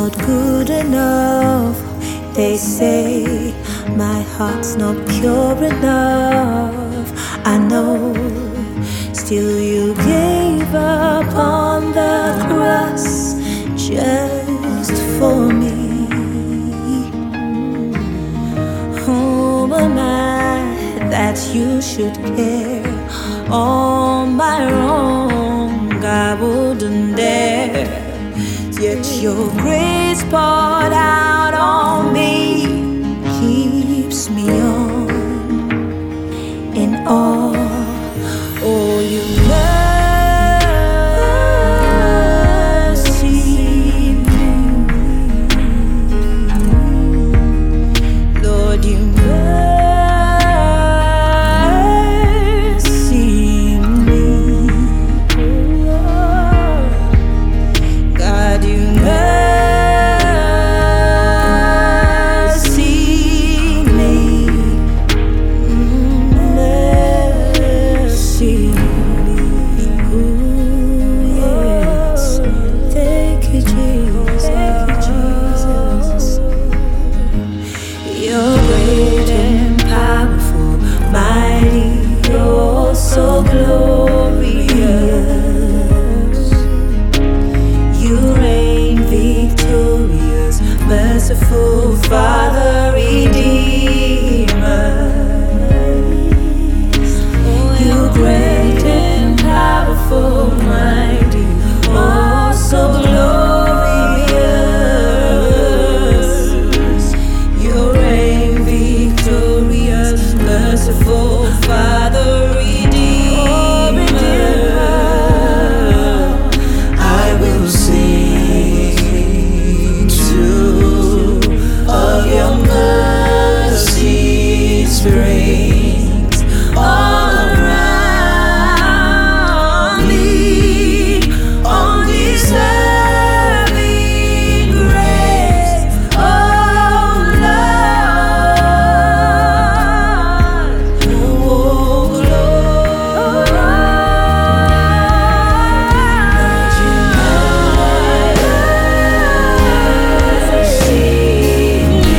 not good enough. They say my heart's not pure enough. I know, still you gave up on the cross just for me. Who am I that you should care? All my wrong I wouldn't dare. Yet your grace poured out on me keeps me on in awe. Oh, you mercy me, Lord, you mercy me, God, you mercy me, mercy me. Ooh, yes, thank you, Jesus. You're great and powerful, mighty, you're so glorious. You reign victorious, merciful Father, Redeemer. You great and powerful, mighty, oh so glorious. You reign victorious, merciful Father, Redeemer. I will sing to of your mercy springs all around me, undeserving grace, oh Lord, oh Lord, mercy me,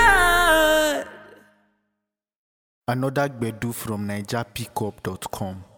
Another Gbedu from NigerPickup.com.